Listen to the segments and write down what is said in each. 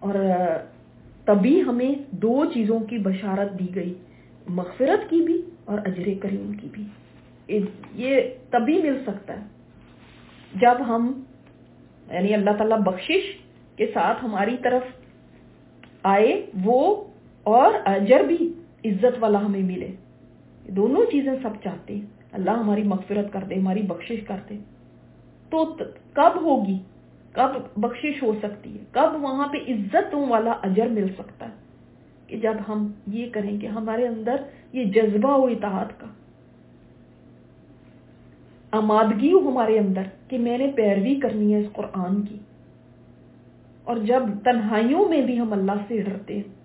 اور تبھی ہمیں دو چیزوں کی بشارت دی گئی، مغفرت کی بھی اور اجر کریم کی بھی. یہ تبھی مل سکتا ہے جب ہم یعنی اللہ تعالیٰ بخشش کے ساتھ ہماری طرف آئے وہ، اور اجر بھی عزت والا ہمیں ملے. دونوں چیزیں سب چاہتے ہیں. اللہ ہماری مغفرت کر دے، ہماری بخشش کر دے. تو کب ہوگی، کب بخشش ہو سکتی ہے، کب وہاں پہ عزتوں والا اجر مل سکتا ہے؟ کہ جب ہم یہ کریں کہ ہمارے اندر یہ جذبہ ہو اطاعت کا، آمادگی ہو ہمارے اندر کہ میں نے پیروی کرنی ہے اس قرآن کی. اور جب تنہائیوں میں بھی ہم اللہ سے ڈرتے ہیں،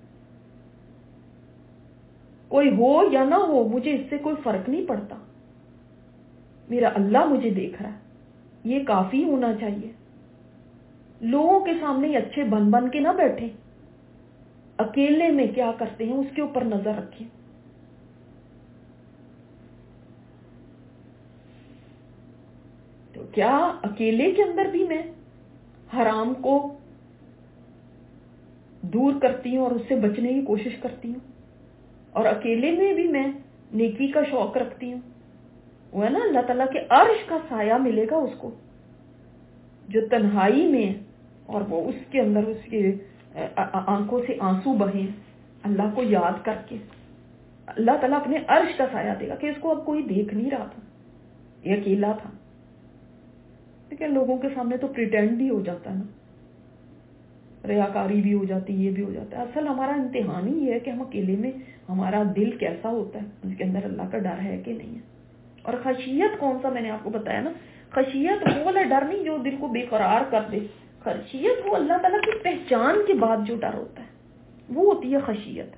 کوئی ہو یا نہ ہو مجھے اس سے کوئی فرق نہیں پڑتا، میرا اللہ مجھے دیکھ رہا ہے، یہ کافی ہونا چاہیے. لوگوں کے سامنے اچھے بن بن کے نہ بیٹھیں، اکیلے میں کیا کرتے ہیں اس کے اوپر نظر رکھیں. تو کیا اکیلے کے اندر بھی میں حرام کو دور کرتی ہوں اور اس سے بچنے کی کوشش کرتی ہوں، اور اکیلے میں بھی میں نیکی کا شوق رکھتی ہوں؟ وہ ہے نا اللہ تعالیٰ کے عرش کا سایہ ملے گا اس کو جو تنہائی میں ہے، اور وہ اس کے اندر اس کے آنکھوں سے آنسو بہیں اللہ کو یاد کر کے. اللہ تعالیٰ اپنے عرش کا سایہ دے گا کہ اس کو اب کوئی دیکھ نہیں رہا تھا، یہ اکیلا تھا. لیکن لوگوں کے سامنے تو پریٹینڈ بھی ہو جاتا ہے نا، ریاکاری بھی ہو جاتی، یہ بھی ہو جاتا ہے. اصل ہمارا امتحان ہی یہ ہے کہ ہم اکیلے میں ہمارا دل کیسا ہوتا ہے، اس کے اندر اللہ کا ڈر ہے کہ نہیں ہے. اور خشیت کون سا، میں نے آپ کو بتایا نا، خشیت وہ والا ڈر نہیں جو دل کو بے قرار کر دے. خشیت وہ اللہ تعالیٰ کی پہچان کے بعد جو ڈر ہوتا ہے وہ ہوتی ہے خشیت،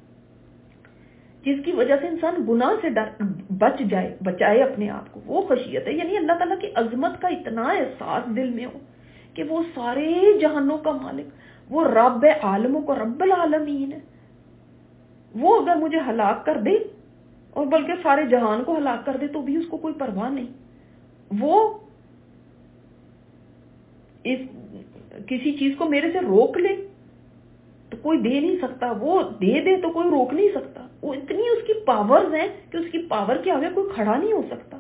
جس کی وجہ سے انسان گناہ سے بچائے اپنے آپ کو. وہ خشیت ہے، یعنی اللہ تعالیٰ کی عظمت کا اتنا احساس دل میں ہو کہ وہ سارے جہانوں کا مالک، وہ رب عالموں کو رب العالمین ہے. وہ اگر مجھے ہلاک کر دے اور بلکہ سارے جہان کو ہلاک کر دے تو بھی اس کو کوئی پرواہ نہیں. وہ کسی چیز کو میرے سے روک لے تو کوئی دے نہیں سکتا، وہ دے تو کوئی روک نہیں سکتا. وہ اتنی اس کی پاورز ہیں کہ اس کی پاور کے آگے کوئی کھڑا نہیں ہو سکتا.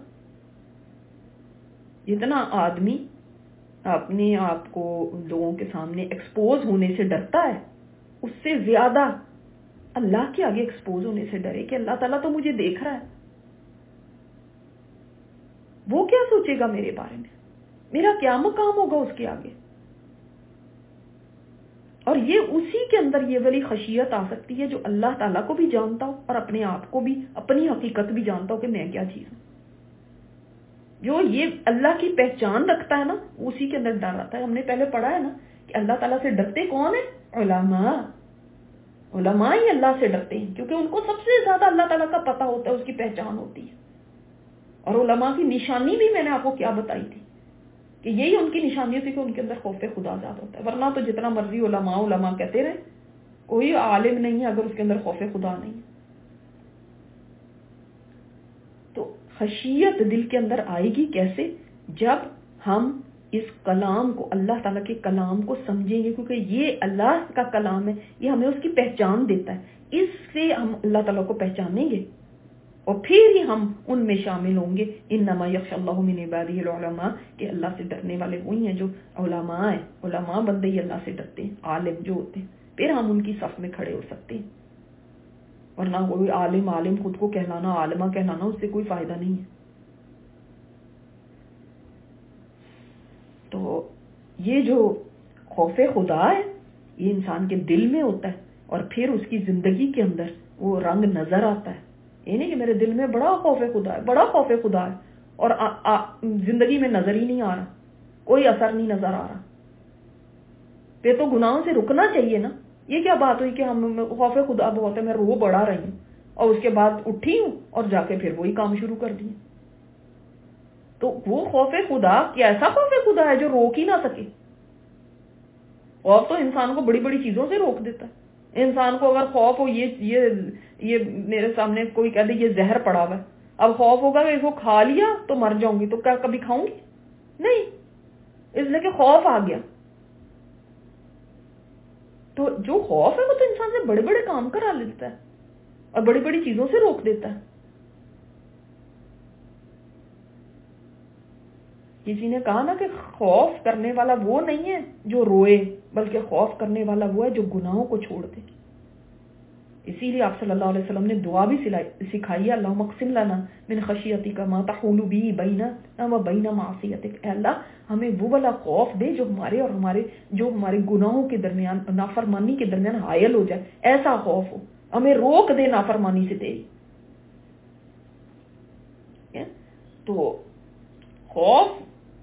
جتنا آدمی اپنے آپ کو لوگوں کے سامنے ایکسپوز ہونے سے ڈرتا ہے، اس سے زیادہ اللہ کے آگے ایکسپوز ہونے سے ڈرے کہ اللہ تعالیٰ تو مجھے دیکھ رہا ہے، وہ کیا سوچے گا میرے بارے میں، میرا کیا مقام ہوگا اس کے آگے. اور یہ اسی کے اندر یہ والی خشیت آ سکتی ہے جو اللہ تعالیٰ کو بھی جانتا ہو اور اپنے آپ کو بھی، اپنی حقیقت بھی جانتا ہو کہ میں کیا چیز ہوں. جو یہ اللہ کی پہچان رکھتا ہے نا اسی کے اندر ڈر آتا ہے. ہم نے پہلے پڑھا ہے نا کہ اللہ تعالیٰ سے ڈرتے کون ہیں؟ علماء ہی اللہ سے ڈرتے ہیں، کیونکہ ان کو سب سے زیادہ اللہ تعالیٰ کا پتہ ہوتا ہے، اس کی پہچان ہوتی ہے. اور علماء کی نشانی بھی میں نے آپ کو کیا بتائی تھی کہ یہی ان کی نشانی ہوتی ہے کہ ان کے اندر خوف خدا زیادہ ہوتا ہے. ورنہ تو جتنا مرضی علماء کہتے رہے، کوئی عالم نہیں ہے اگر اس کے اندر خوف خدا نہیں ہے. تو خشیت دل کے اندر آئے گی کیسے؟ جب ہم اس کلام کو، اللہ تعالیٰ کے کلام کو سمجھیں گے، کیونکہ یہ اللہ کا کلام ہے، یہ ہمیں اس کی پہچان دیتا ہے. اس سے ہم اللہ تعالیٰ کو پہچانیں گے اور پھر ہی ہم ان میں شامل ہوں گے. انما یخشی اللہ من عبادہ العلماء، کہ اللہ سے ڈرنے والے وہی ہیں جو علماء ہیں. علماء بندے ہی اللہ سے ڈرتے ہیں، عالم جو ہوتے ہیں، پھر ہم ان کی صف میں کھڑے ہو سکتے ہیں. ورنہ کوئی عالم خود کو کہلانا، عالمہ کہلانا، اس سے کوئی فائدہ نہیں ہے. تو یہ جو خوف خدا ہے یہ انسان کے دل میں ہوتا ہے اور پھر اس کی زندگی کے اندر وہ رنگ نظر آتا ہے. یہ نہیں کہ میرے دل میں بڑا خوف خدا ہے، بڑا خوف خدا ہے، اور زندگی میں نظر ہی نہیں آ رہا، کوئی اثر نہیں نظر آ رہا. پھر تو گناہوں سے رکنا چاہیے نا. یہ کیا بات ہوئی کہ ہم خوف خدا بہت ہے، میں رو بڑا رہی ہوں اور اس کے بعد اٹھی ہوں اور جا کے پھر وہی کام شروع کر دیے. تو وہ خوف خدا کیسا خوف خدا ہے جو روک ہی نہ سکے؟ خوف تو انسان کو بڑی بڑی چیزوں سے روک دیتا ہے. انسان کو اگر خوف ہو یہ میرے سامنے کوئی کہہ دے یہ زہر پڑا ہوا ہے، اب خوف ہوگا کہ اس کو کھا لیا تو مر جاؤں گی، تو کیا کبھی کھاؤں گی؟ نہیں، اس لیے کہ خوف آ گیا. تو جو خوف ہے وہ تو انسان سے بڑے بڑے کام کرا لیتا ہے اور بڑی بڑی چیزوں سے روک دیتا ہے. کسی نے کہا نا کہ خوف کرنے والا وہ نہیں ہے جو روئے، بلکہ خوف کرنے والا وہ ہے جو گناہوں کو چھوڑ دے. اسی لیے آپ صلی اللہ علیہ وسلم نے دعا بھی سکھائی ہے، اللہم اقسم لنا من خشیتک ما تحول بہ بیننا و بین معصیتک. اے اللہ ہمیں وہ والا خوف دے جو ہمارے گناہوں کے درمیان، نافرمانی کے درمیان حائل ہو جائے. ایسا خوف ہو ہمیں روک دے نافرمانی سے تیری. تو خوف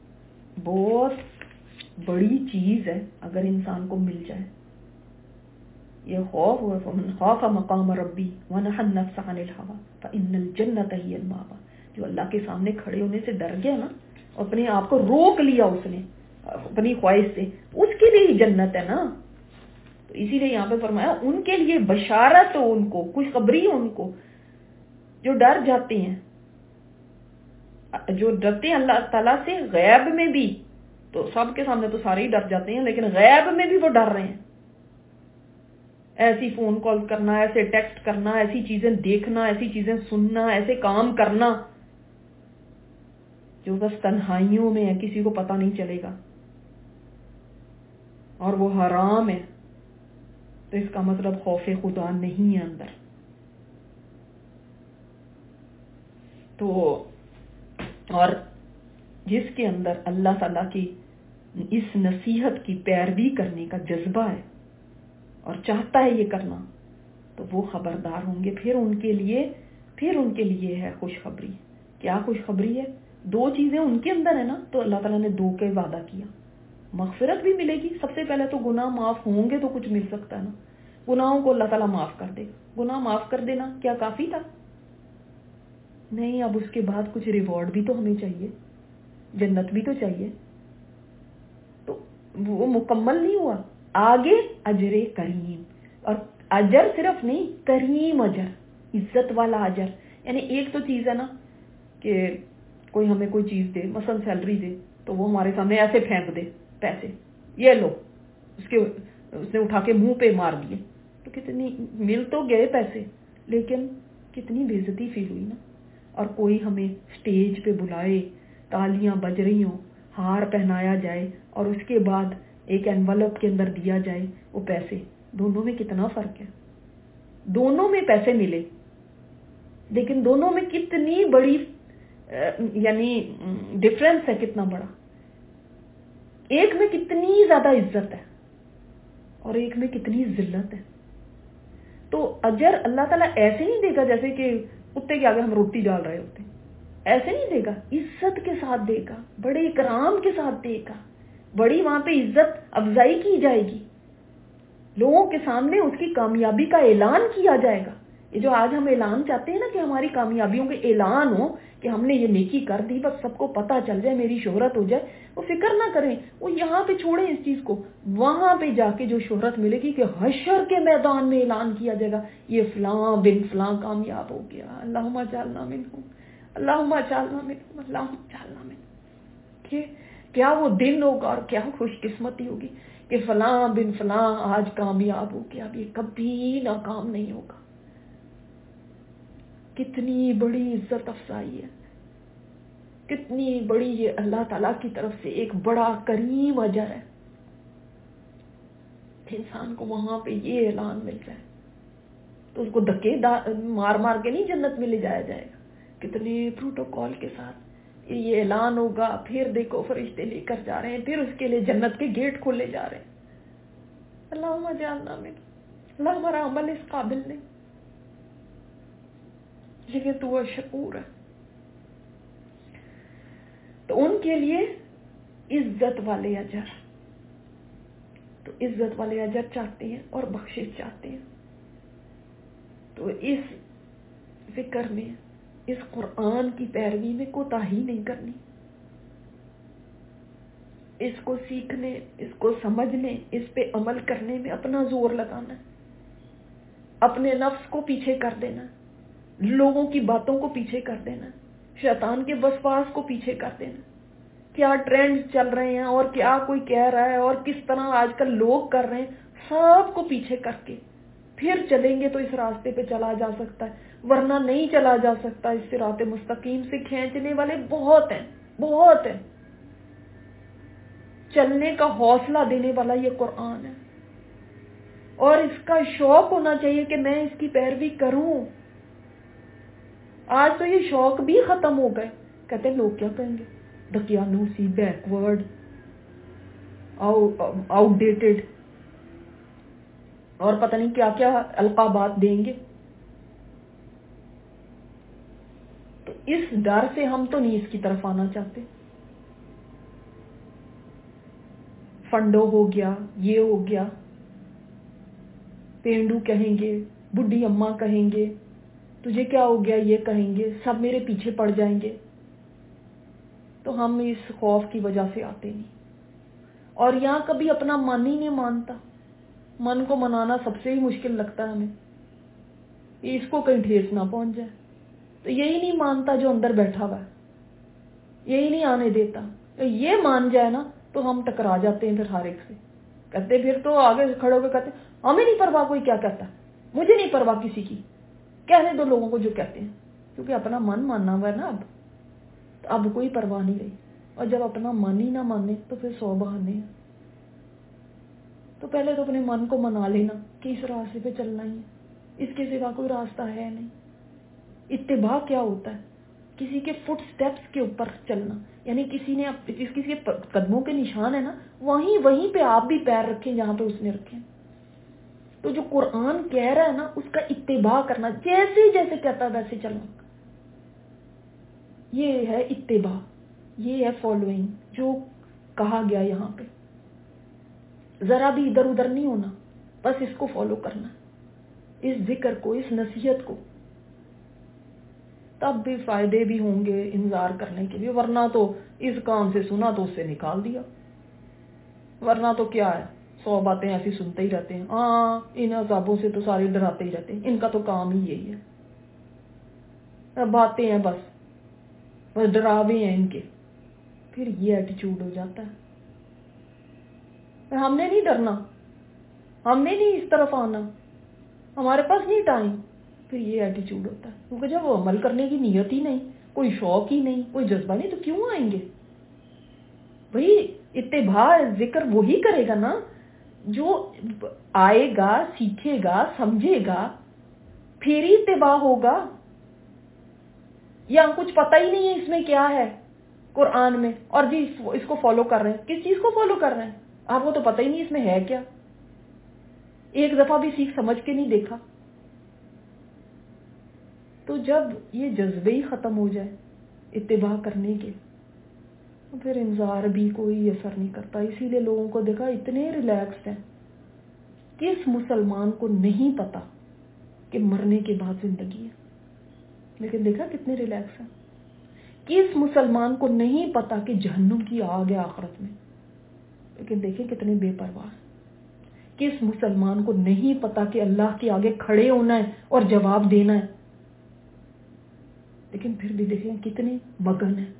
بہت بڑی چیز ہے اگر انسان کو مل جائے. یہ خوف ہوا فمن خاف مقام ربی ونہى النفس عن الهوى فإن الجنة هي المأوى. جو اللہ کے سامنے کھڑے ہونے سے ڈر گیا نا، اپنے آپ کو روک لیا اس نے اپنی خواہش سے، اس کے لیے ہی جنت ہے نا. تو اسی لیے یہاں پہ فرمایا ان کے لیے بشارت ہو، ان کو خوشخبری ہو، ان کو جو ڈر جاتے ہیں، جو ڈرتے ہیں اللہ تعالیٰ سے غیب میں بھی. تو سب کے سامنے تو سارے ہی ڈر جاتے ہیں، لیکن غیب میں بھی وہ ڈر رہے ہیں. ایسی فون کال کرنا، ایسے ٹیکسٹ کرنا، ایسی چیزیں دیکھنا، ایسی چیزیں سننا، ایسے کام کرنا جو بس تنہائیوں میں ہے، کسی کو پتہ نہیں چلے گا اور وہ حرام ہے. تو اس کا مطلب خوف خدا نہیں ہے اندر. تو اور جس کے اندر اللہ تعالیٰ کی اس نصیحت کی پیروی کرنے کا جذبہ ہے اور چاہتا ہے یہ کرنا، تو وہ خبردار ہوں گے. پھر ان کے لیے ہے خوشخبری. کیا خوشخبری ہے؟ دو چیزیں ان کے اندر ہے نا، تو اللہ تعالیٰ نے دو کے وعدہ کیا. مغفرت بھی ملے گی، سب سے پہلے تو گناہ معاف ہوں گے تو کچھ مل سکتا ہے نا. گناہوں کو اللہ تعالیٰ معاف کر دے. گناہ معاف کر دینا کیا کافی تھا؟ نہیں، اب اس کے بعد کچھ ریوارڈ بھی تو ہمیں چاہیے، جنت بھی تو چاہیے. تو وہ مکمل نہیں ہوا، آگے اجر کریم. اور اجر صرف نہیں، کریم اجر، عزت والا اجر. یعنی ایک تو چیز ہے نا کہ کوئی ہمیں کوئی چیز دے، مثلا سیلری دے، تو وہ ہمارے سامنے ایسے پھینک دے پیسے، یہ لو، اس نے اٹھا کے منہ پہ مار دیے. تو کتنی مل تو گئے پیسے، لیکن کتنی بے عزتی فیل ہوئی نا. اور کوئی ہمیں سٹیج پہ بلائے، تالیاں بج رہی ہوں، ہار پہنایا جائے اور اس کے بعد ایک انویلپ کے اندر دیا جائے وہ پیسے. دونوں میں کتنا فرق ہے. دونوں میں پیسے ملے، لیکن دونوں میں کتنی بڑی یعنی ڈفرنس ہے، کتنا بڑا. ایک میں کتنی زیادہ عزت ہے اور ایک میں کتنی ذلت ہے. تو اجر اللہ تعالیٰ ایسے نہیں دے گا جیسے کہ کتے کے آگے ہم روٹی ڈال رہے ہوتے ہیں. ایسے نہیں دے گا، عزت کے ساتھ دے گا، بڑے اکرام کے ساتھ دے گا. بڑی وہاں پہ عزت افزائی کی جائے گی، لوگوں کے سامنے اس کی کامیابی کا اعلان کیا جائے گا. یہ جو آج ہم اعلان چاہتے ہیں نا کہ ہماری کامیابیوں کے اعلان ہو، کہ ہم نے یہ نیکی کر دی، بس سب کو پتہ چل جائے، میری شہرت ہو جائے، وہ فکر نہ کریں، وہ یہاں پہ چھوڑیں اس چیز کو. وہاں پہ جا کے جو شہرت ملے گی کہ حشر کے میدان میں اعلان کیا جائے گا یہ فلاں بن فلاں کامیاب ہو گیا. اللہم اجعلنا منہم، اللہم اجعلنا منہم، اللہم اجعلنا منہم. کیا وہ دن ہوگا اور کیا خوش قسمتی ہوگی کہ فلاں بن فلاں آج کامیاب ہو گیا، اب یہ کبھی ناکام نہیں ہوگا. کتنی بڑی عزت افزائی ہے، کتنی بڑی یہ اللہ تعالیٰ کی طرف سے ایک بڑا کریم اجر ہے. انسان کو وہاں پہ یہ اعلان مل جائے تو اس کو دھکے مار مار کے نہیں جنت میں لے جایا جائے گا. کتنے پروٹوکول کے ساتھ یہ اعلان ہوگا، پھر دیکھو فرشتے لے کر جا رہے ہیں، پھر اس کے لیے جنت کے گیٹ کھولے جا رہے ہیں. اللہم اجعلنا منہم. اللہ ہمارا عمل اس قابل نہیں، لیکن تو شکور ہے. تو ان کے لیے عزت والے اجر، تو عزت والے اجر چاہتے ہیں اور بخشش چاہتے ہیں. تو اس فکر میں، اس قرآن کی پیروی میں کوتاہی نہیں کرنی. اس کو سیکھنے، اس کو سمجھنے، اس پہ عمل کرنے میں اپنا زور لگانا، اپنے نفس کو پیچھے کر دینا، لوگوں کی باتوں کو پیچھے کر دینا، شیطان کے وسواس کو پیچھے کر دینا. کیا ٹرینڈ چل رہے ہیں اور کیا کوئی کہہ رہا ہے اور کس طرح آج کل لوگ کر رہے ہیں، سب کو پیچھے کر کے پھر چلیں گے تو اس راستے پہ چلا جا سکتا ہے، ورنہ نہیں چلا جا سکتا۔ اس صراط مستقیم سے کھینچنے والے بہت ہیں، بہت ہیں۔ چلنے کا حوصلہ دینے والا یہ قرآن ہے، اور اس کا شوق ہونا چاہیے کہ میں اس کی پیروی کروں۔ آج تو یہ شوق بھی ختم ہو گئے، کہتے ہیں لوگ کیا کہیں گے، دقیانوسی، بیکورڈ، آؤٹ ڈیٹڈ، اور پتہ نہیں کیا کیا القابات دیں گے۔ تو اس ڈر سے ہم تو نہیں اس کی طرف آنا چاہتے۔ فنڈو ہو گیا، یہ ہو گیا، پینڈو کہیں گے، بڈھی اماں کہیں گے، تجھے کیا ہو گیا یہ کہیں گے، سب میرے پیچھے پڑ جائیں گے، تو ہم اس خوف کی وجہ سے آتے نہیں۔ اور یہاں کبھی اپنا من ہی نہیں مانتا، من کو منانا سب سے ہی مشکل لگتا ہے ہمیں، اس کو کہیں ٹھیس نہ پہنچ جائے، تو یہی نہیں مانتا جو اندر بیٹھا ہوا ہے، یہی نہیں آنے دیتا۔ یہ مان جائے نا تو ہم ٹکرا جاتے ہیں پھر ہر ایک سے، کہتے پھر تو آگے کھڑے ہو کے کہتے ہمیں نہیں پرواہ کوئی کیا کہتا، مجھے نہیں پرواہ کسی کی، کہنے دو لوگوں کو جو کہتے ہیں، کیونکہ اپنا من ماننا ہوا ہے نا اب کوئی پرواہ نہیں رہی۔ اور جب اپنا من ہی نہ مانے تو پھر 100 بہانے ہیں۔ تو پہلے تو اپنے من کو منا لینا کہ اس راستے پہ چلنا ہی ہے، اس کے سوا کوئی راستہ ہے نہیں۔ اتباع کیا ہوتا ہے؟ کسی کے فٹ سٹیپس کے اوپر چلنا، یعنی کسی کے قدموں کے نشان ہے نا، وہیں پہ آپ بھی پیر رکھیں جہاں پہ اس نے رکھے۔ تو جو قرآن کہہ رہا ہے نا اس کا اتباع کرنا، جیسے جیسے کہتا ہے ویسے چلنا، یہ ہے اتباع، یہ ہے فالوئنگ جو کہا گیا یہاں پہ۔ ذرا بھی ادھر ادھر نہیں ہونا، بس اس کو فالو کرنا، اس ذکر کو، اس نصیحت کو، تب بھی فائدے بھی ہوں گے انتظار کرنے کے لیے، ورنہ تو اس کام سے سنا تو اس سے نکال دیا، ورنہ تو کیا ہے، 100 باتیں ایسی سنتے ہی رہتے ہیں، ہاں ان عذابوں سے تو سارے ڈراتے ہی رہتے ہیں، ان کا تو کام ہی یہی ہے، باتیں ہیں بس ڈراوے ہیں ان کے، پھر یہ ایٹیچیوڈ ہو جاتا ہے۔ ہم نے نہیں ڈرنا، ہم نے نہیں اس طرف آنا، ہمارے پاس نہیں ٹائم، پھر یہ ایٹیچیوڈ ہوتا ہے، کیونکہ جب وہ عمل کرنے کی نیت ہی نہیں، کوئی شوق ہی نہیں، کوئی جذبہ نہیں، تو کیوں آئیں گے؟ بھئی اتباع ذکر وہی کرے گا نا جو آئے گا، سیکھے گا، سمجھے گا، پھر ہی اتباع ہوگا۔ یا کچھ پتہ ہی نہیں ہے اس میں کیا ہے قرآن میں، اور جی اس کو فالو کر رہے ہیں، کس چیز کو فالو کر رہے ہیں؟ آپ کو تو پتہ ہی نہیں اس میں ہے کیا، ایک دفعہ بھی سیکھ سمجھ کے نہیں دیکھا۔ تو جب یہ جذبے ہی ختم ہو جائے اتباع کرنے کے، پھر انذار بھی کوئی اثر نہیں کرتا۔ اسی لیے لوگوں کو دیکھا اتنے ریلیکسڈ ہیں۔ کس مسلمان کو نہیں پتا کہ مرنے کے بعد زندگی ہے، لیکن دیکھا کتنے ریلیکس ہیں۔ کس مسلمان کو نہیں پتا کہ جہنم کی آگ ہے آخرت میں، لیکن دیکھیں کتنے بے پرواہ ہیں۔ کس مسلمان کو نہیں پتا کہ اللہ کے آگے کھڑے ہونا ہے اور جواب دینا ہے، لیکن پھر بھی دیکھیں کتنے مگن ہیں۔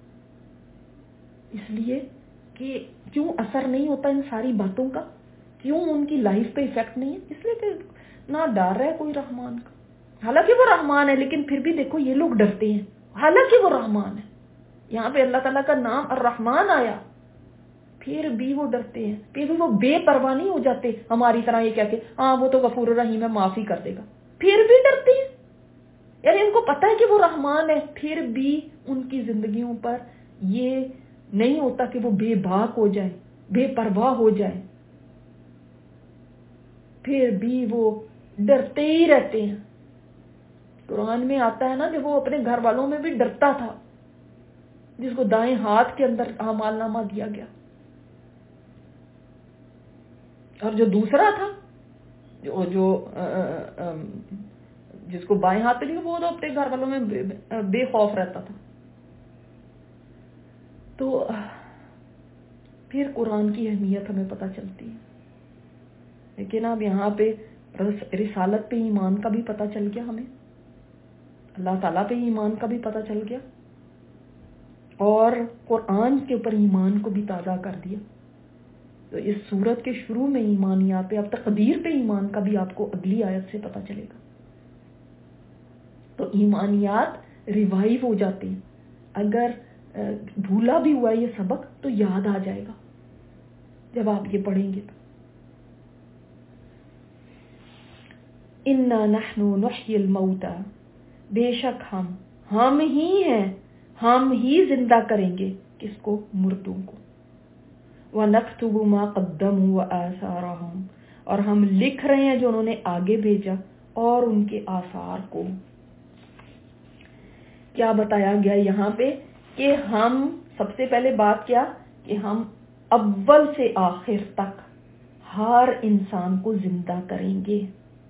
اس لیے کہ کیوں اثر نہیں ہوتا ان ساری باتوں کا، کیوں ان کی لائف پہ ایفیکٹ نہیں ہے؟ اس لیے کہ نہ ڈر ہے کوئی رحمان کا، حالانکہ وہ رحمان ہے، لیکن پھر بھی دیکھو یہ لوگ ڈرتے ہیں، حالانکہ وہ رحمان ہے۔ یہاں پہ اللہ تعالیٰ کا نام الرحمان آیا، پھر بھی وہ ڈرتے ہیں، پھر بھی وہ بے پرواہ نہیں ہو جاتے ہماری طرح یہ کہہ کے ہاں وہ تو غفور الرحیم ہے، معافی کر دے گا، پھر بھی ڈرتے ہیں۔ یعنی ان کو پتا ہے کہ وہ رحمان ہے، پھر بھی ان کی زندگیوں پر یہ نہیں ہوتا کہ وہ بے باک ہو جائیں، بے پرواہ ہو جائیں، پھر بھی وہ ڈرتے ہی رہتے ہیں۔ قرآن میں آتا ہے نا کہ وہ اپنے گھر والوں میں بھی ڈرتا تھا، جس کو دائیں ہاتھ کے اندر اعمال نامہ دیا گیا، اور جو دوسرا تھا جو جس کو بائیں ہاتھ پہ لیا، وہ تو اپنے گھر والوں میں بے خوف رہتا تھا۔ تو پھر قرآن کی اہمیت ہمیں پتہ چلتی ہے۔ لیکن اب یہاں پہ رسالت پہ ایمان کا بھی پتہ چل گیا، ہمیں اللہ تعالیٰ پہ ایمان کا بھی پتہ چل گیا، اور قرآن کے اوپر ایمان کو بھی تازہ کر دیا۔ تو اس سورت کے شروع میں ایمانیات پہ، اب تقدیر پہ ایمان کا بھی آپ کو اگلی آیت سے پتہ چلے گا. تو ایمانیات ریوائیو ہو جاتے ہیں. اگر بھولا بھی ہوا یہ سبق تو یاد آ جائے گا جب آپ یہ پڑھیں گے. تو اِنَّا نَحْنُ نُحْيِي الْمَوْتَى، بے شک ہم ہی ہیں، ہم ہی زندہ کریں گے کس کو؟ مردوں کو. وَنَكْتُبُ مَا قَدَّمُوا وَآثَارَهُمْ، اور ہم لکھ رہے ہیں جو انہوں نے آگے بھیجا اور ان کے آثار کو. کیا بتایا گیا یہاں پہ کہ ہم سب سے پہلے بات کیا کہ ہم اول سے آخر تک ہر انسان کو زندہ کریں گے.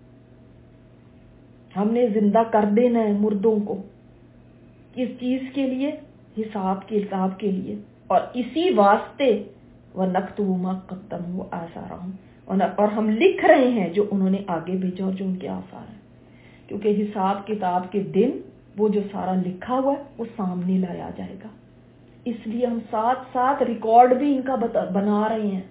ہم نے زندہ کر دینا ہے مردوں کو. کس چیز کے لیے؟ حساب کتاب کے لیے. اور اسی واسطے وَنَكْتُبُ مَا قَدَّمُوا وَآثَارَهُمْ، اور ہم لکھ رہے ہیں جو انہوں نے آگے بھیجا اور جو ان کے آثار ہیں. کیونکہ حساب کتاب کے دن وہ جو سارا لکھا ہوا ہے وہ سامنے لایا جائے گا. اس لیے ہم ساتھ ساتھ ریکارڈ بھی ان کا بنا رہے ہیں.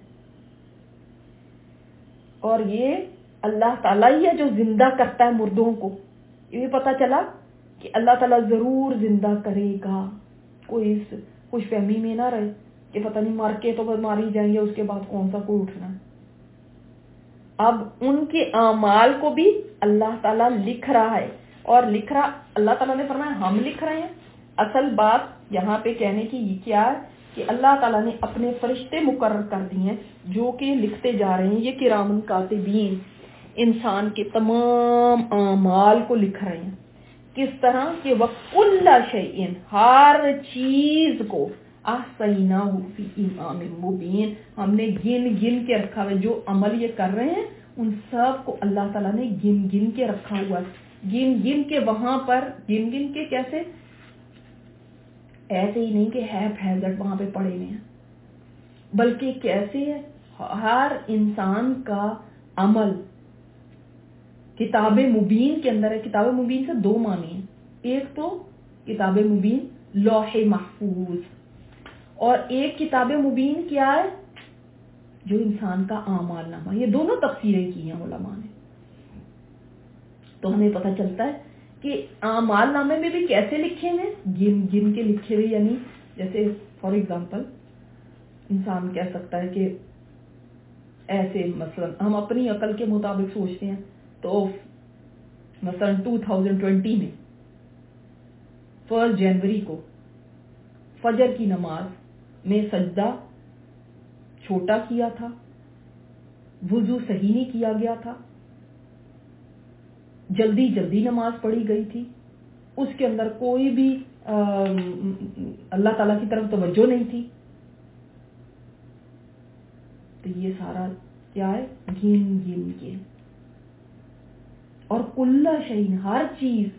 اور یہ اللہ تعالیٰ ہی ہے جو زندہ کرتا ہے مردوں کو. یہ بھی پتا چلا کہ اللہ تعالیٰ ضرور زندہ کرے گا. کوئی اس خوش فہمی میں نہ رہے کہ پتہ نہیں مر کے تو ماری جائیں گے، اس کے بعد کون سا کوئی اٹھنا ہے. اب ان کے اعمال کو بھی اللہ تعالیٰ لکھ رہا ہے. اور لکھ رہا اللہ تعالیٰ نے فرمایا ہم لکھ رہے ہیں. اصل بات یہاں پہ کہنے کی یہ کیا ہے کہ اللہ تعالیٰ نے اپنے فرشتے مقرر کر دیے ہیں جو کہ لکھتے جا رہے ہیں. یہ کرامن کاتبین انسان کے تمام اعمال کو لکھ رہے ہیں. کس طرح کہ وَكُلَّ شَيْءٍ، ہر چیز کو احصیناہ فی امام مبین، ہم نے گن گن کے رکھا ہوا ہے. جو عمل یہ کر رہے ہیں ان سب کو اللہ تعالیٰ نے گن گن کے رکھا ہوا ہے. گن گن کے وہاں پر گن گن کے کیسے؟ ایسے ہی نہیں کہ ہیزٹ وہاں پہ پڑے ہوئے ہیں، بلکہ کیسے ہے ہر انسان کا عمل کتاب مبین کے اندر ہے. کتاب مبین سے دو معنی ہیں. ایک تو کتاب مبین لوح محفوظ، اور ایک کتاب مبین کیا ہے؟ جو انسان کا اعمال نامہ. یہ دونوں تفسیریں کی ہیں علماء نے. تو ہمیں پتہ چلتا ہے کہ اعمال نامے میں بھی کیسے لکھے ہیں؟ گن گن کے لکھے ہوئے. یعنی جیسے فار ایگزامپل انسان کہہ سکتا ہے کہ ایسے مثلا ہم اپنی عقل کے مطابق سوچتے ہیں تو مثلا 2020 میں 1 جنوری کو فجر کی نماز میں سجدہ چھوٹا کیا تھا، وضو صحیح نہیں کیا گیا تھا، جلدی جلدی نماز پڑھی گئی تھی، اس کے اندر کوئی بھی اللہ تعالیٰ کی طرف توجہ نہیں تھی. تو یہ سارا کیا ہے؟ گن گن کے. اور کل شیء، ہر چیز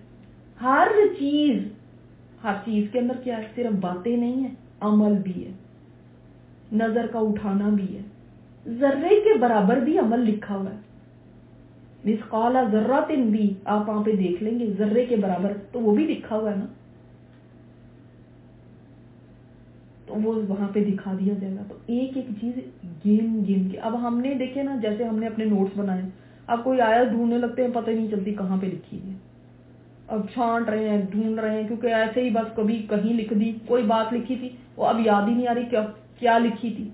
کے اندر کیا ہے؟ صرف باتیں نہیں ہیں، عمل بھی ہے، نظر کا اٹھانا بھی ہے. ذرے کے برابر بھی عمل لکھا ہوا ہے. مثقال ذرۃ بھی آپ وہاں پہ دیکھ لیں گے، ذرے کے برابر تو وہ بھی لکھا ہوا ہے نا، تو وہ وہاں پہ دکھا دیا جائے گا. تو ایک ایک چیز گن گن کے. اب ہم نے دیکھے نا، جیسے ہم نے اپنے نوٹس بنائے، اب کوئی آیت ڈھونڈنے لگتے ہیں پتہ نہیں چلتی کہاں پہ لکھی ہے. اب چھانٹ رہے ہیں، ڈھونڈ رہے ہیں، کیونکہ ایسے ہی بس کبھی کہیں لکھ دی، کوئی بات لکھی تھی وہ اب یاد ہی نہیں آ رہی کیا لکھی تھی.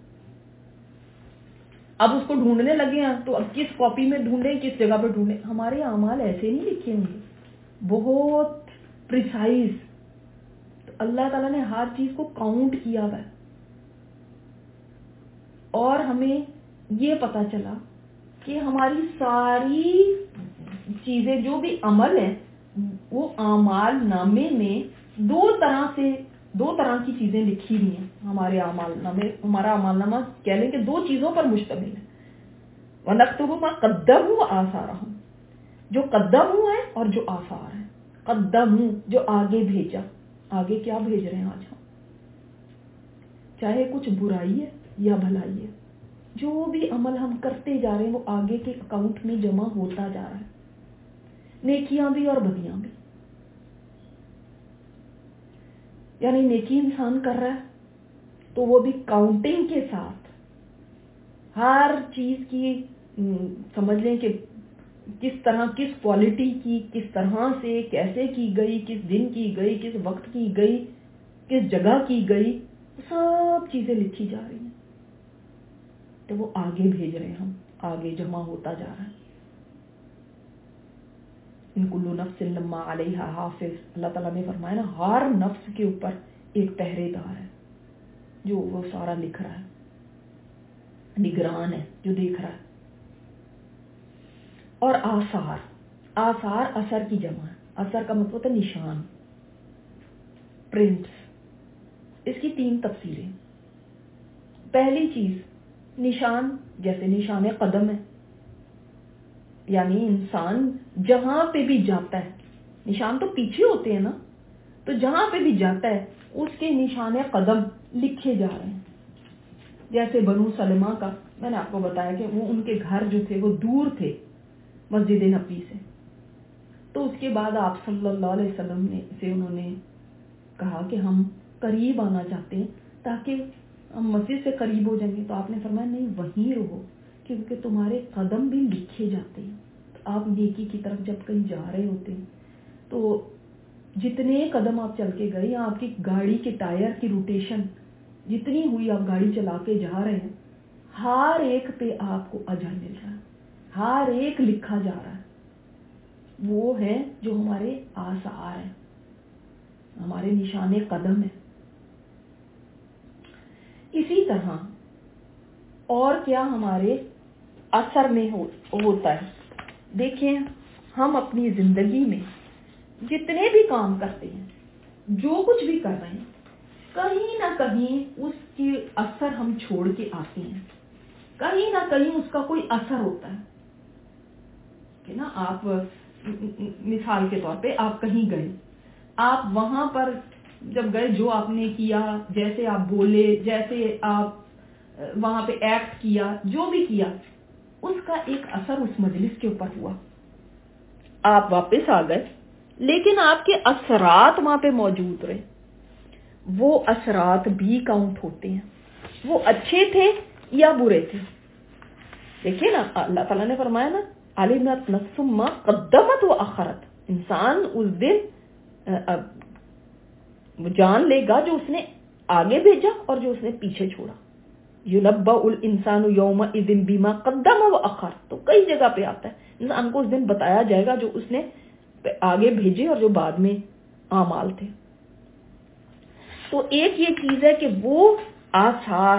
اب اس کو ڈھونڈنے لگے ہیں تو اب کس کاپی میں ڈھونڈیں، کس جگہ پہ ڈھونڈیں. ہمارے اعمال ایسے نہیں لکھے ہوں گے، بہت پریسائز. تو اللہ تعالیٰ نے ہر چیز کو کاؤنٹ کیا ہوا ہے. اور ہمیں یہ پتا چلا کہ ہماری ساری چیزیں جو بھی عمل ہیں وہ اعمال نامے میں دو طرح کی چیزیں لکھی ہوئی ہیں. ہمارے اعمال نامے، ہمارا اعمال نامہ کہہ لیں کہ دو چیزوں پر مشتمل ہے. وَنَكْتُبُ مَا قَدَّمُوا وَآثَارَهُمْ، جو قدم ہوا ہے اور جو آثار ہیں. قدموا جو آگے بھیجا. آگے کیا بھیج رہے ہیں آج ہم؟ چاہے کچھ برائی ہے یا بھلائی ہے، جو بھی عمل ہم کرتے جا رہے ہیں وہ آگے کے اکاؤنٹ میں جمع ہوتا جا رہا ہے، نیکیاں بھی اور بدیاں بھی. یعنی نیکی انسان کر رہا ہے تو وہ بھی کاؤنٹنگ کے ساتھ ہر چیز کی سمجھ لیں کہ کس طرح، کس کوالٹی کی، کس طرح سے، کیسے کی گئی، کس دن کی گئی، کس وقت کی گئی، کس جگہ کی گئی، سب چیزیں لکھی جا رہی ہیں. تو وہ آگے بھیج رہے ہیں، ہم آگے جمع ہوتا جا رہا ہے. ان کل نفس لما علیہا حافظ، اللہ تعالیٰ نے فرمایا نا، ہر نفس کے اوپر ایک پہرے دار ہے جو وہ سارا لکھ رہا ہے، نگران ہے جو دیکھ رہا ہے. اور آثار اثر کی جمع ہے. اثر کا مطلب ہوتا ہے نشان، پرنٹس. اس کی 3 تفسیریں. پہلی چیز نشان، جیسے نشان قدم ہے، یعنی انسان جہاں پہ بھی جاتا ہے، نشان تو پیچھے ہوتے ہیں نا، تو جہاں پہ بھی جاتا ہے اس کے نشان قدم لکھے جا رہے ہیں. جیسے بنو سلمہ کا میں نے آپ کو بتایا کہ وہ ان کے گھر جو تھے وہ دور تھے مسجد نبوی سے. تو اس کے بعد آپ صلی اللہ علیہ وسلم سے انہوں نے کہا کہ ہم قریب آنا چاہتے ہیں تاکہ ہم مسجد سے قریب ہو جائیں گے. تو آپ نے فرمایا نہیں، وہیں رہو، کیونکہ تمہارے قدم بھی لکھے جاتے ہیں. آپ نیکی کی طرف جب کہیں جا رہے ہوتے ہیں تو جتنے قدم آپ چل کے گئے، یا آپ کی گاڑی کے ٹائر کی روٹیشن جتنی ہوئی، آپ گاڑی چلا کے جا رہے ہیں، ہر ایک پہ آپ کو اجر مل رہا ہے، ہر ایک لکھا جا رہا ہے. وہ ہے جو ہمارے آثار ہیں، ہمارے نشان قدم ہیں. اسی طرح اور کیا ہمارے اثر میں ہوتا ہے. دیکھیں، ہم اپنی زندگی میں جتنے بھی کام کرتے ہیں، جو کچھ بھی کر رہے ہیں، کہیں نہ کہیں اس کی اثر ہم چھوڑ کے آتے ہیں، کہیں نہ کہیں اس کا کوئی اثر ہوتا ہے. کہ نا، آپ مثال کے طور پہ آپ کہیں گئے، آپ وہاں پر جب گئے، جو آپ نے کیا، جیسے آپ بولے، جیسے آپ وہاں پہ ایکٹ کیا، جو بھی کیا، اس کا ایک اثر اس مجلس کے اوپر ہوا. آپ واپس آ گئے لیکن آپ کے اثرات وہاں پہ موجود رہے. وہ اثرات بھی کاؤنٹ ہوتے ہیں، وہ اچھے تھے یا برے تھے. دیکھیے نا، اللہ تعالیٰ نے فرمایا نا، علمت نفس ما قدمت و اخرت. انسان اس دن جان لے گا جو اس نے آگے بھیجا اور جو اس نے پیچھے چھوڑا. یُنَبَّأُ الْإِنسَانُ يَوْمَئِذٍ بِمَا قَدَّمَ وَأَخَّرَ. تو کئی جگہ پہ آتا ہے، انسان کو اس دن بتایا جائے گا جو اس نے آگے بھیجے اور جو بعد میں اعمال تھے. تو ایک یہ چیز ہے کہ وہ آثار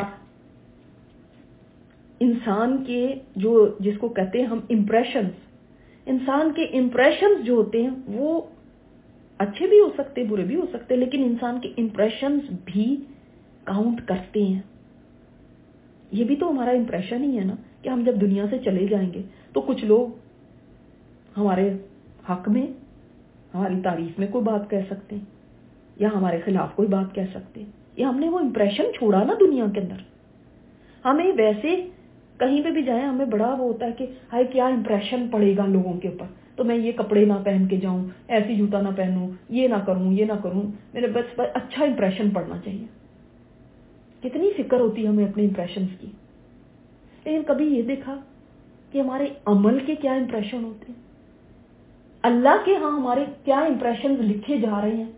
انسان کے، جو جس کو کہتے ہیں ہم امپریشنز، انسان کے امپریشنز جو ہوتے ہیں وہ اچھے بھی ہو سکتے، برے بھی ہو سکتے، لیکن انسان کے امپریشنز بھی کاؤنٹ کرتے ہیں. یہ بھی تو ہمارا امپریشن ہی ہے نا، کہ ہم جب دنیا سے چلے جائیں گے تو کچھ لوگ ہمارے حق میں، ہماری تعریف میں کوئی بات کہہ سکتے ہیں، یا ہمارے خلاف کوئی بات کہہ سکتے ہیں. یہ ہم نے وہ امپریشن چھوڑا نا دنیا کے اندر. ہمیں ویسے کہیں پہ بھی جائیں، ہمیں بڑا وہ ہوتا ہے کہ ہائے کیا امپریشن پڑے گا لوگوں کے اوپر، تو میں یہ کپڑے نہ پہن کے جاؤں، ایسی جوتا نہ پہنوں، یہ نہ کروں، یہ نہ کروں، میرے بس اچھا امپریشن پڑنا چاہیے. کتنی فکر ہوتی ہے ہمیں اپنے امپریشنز کی. لیکن کبھی یہ دیکھا کہ ہمارے عمل کے کیا امپریشن ہوتے ہیں، اللہ کے ہاں ہمارے کیا امپریشنز لکھے جا رہے ہیں.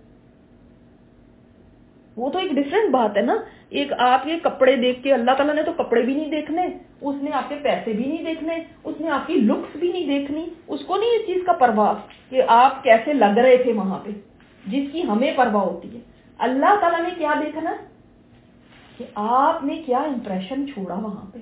وہ تو ایک ڈیفرنٹ بات ہے نا. ایک آپ کے کپڑے دیکھ کے، اللہ تعالیٰ نے تو کپڑے بھی نہیں دیکھنے، اس نے آپ کے پیسے بھی نہیں دیکھنے، اس نے آپ کی لکس بھی نہیں دیکھنی، اس کو نہیں اس چیز کا پرواہ کہ آپ کیسے لگ رہے تھے وہاں پہ، جس کی ہمیں پرواہ ہوتی ہے. اللہ تعالیٰ نے کیا دیکھنا کہ آپ نے کیا امپریشن چھوڑا وہاں پہ.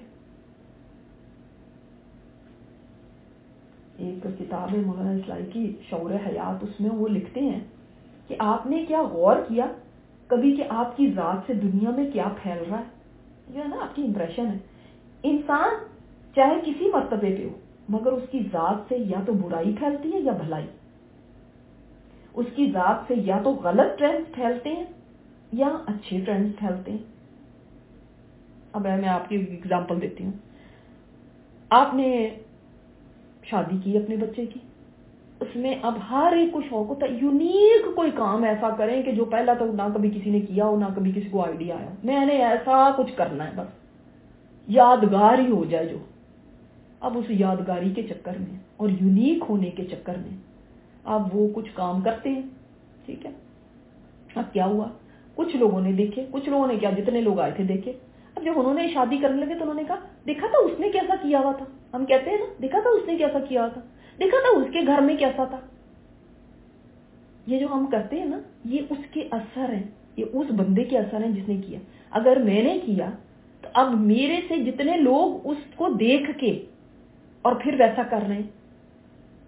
ایک کتاب ہے مولانا اصلاحی کی شعور حیات، اس میں وہ لکھتے ہیں کہ آپ نے کیا غور کیا کبھی کہ آپ کی ذات سے دنیا میں کیا پھیل رہا ہے. جو ہے نا آپ کی امپریشن ہے. انسان چاہے کسی مرتبے پہ ہو، مگر اس کی ذات سے یا تو برائی پھیلتی ہے یا بھلائی. اس کی ذات سے یا تو غلط ٹرینڈز پھیلتے ہیں یا اچھے ٹرینڈز پھیلتے ہیں. اب میں آپ کی ایگزامپل دیتی ہوں. آپ نے شادی کی اپنے بچے کی، اس میں اب ہر ایک کو شوق ہوتا ہے یونیک کوئی کام ایسا کریں کہ جو پہلا تو نہ کبھی کسی نے کیا ہو، نہ کبھی کسی کو آئیڈیا آیا، میں نے ایسا کچھ کرنا ہے بس. یادگار ہی ہو جائے جو. اب اس یادگاری کے چکر میں اور یونیک ہونے کے چکر میں اب وہ کچھ کام کرتے ہیں. ٹھیک ہے. اب کیا ہوا، کچھ لوگوں نے دیکھے، کچھ لوگوں نے کیا، جتنے لوگ آئے تھے دیکھے. اب جب انہوں نے شادی کرنے لگے تو انہوں نے کہا دیکھا تھا اس نے کیسا کیا ہوا تھا. ہم کہتے ہیں نا دیکھا تھا اس نے کیسا کیا ہوا تھا، دیکھا تھا اس کے گھر میں کیسا تھا. یہ جو ہم کرتے ہیں نا، یہ اس کے اثر ہیں، یہ اس بندے کے اثر ہیں جس نے کیا. اگر میں نے کیا تو اب میرے سے جتنے لوگ اس کو دیکھ کے اور پھر ویسا کر رہے ہیں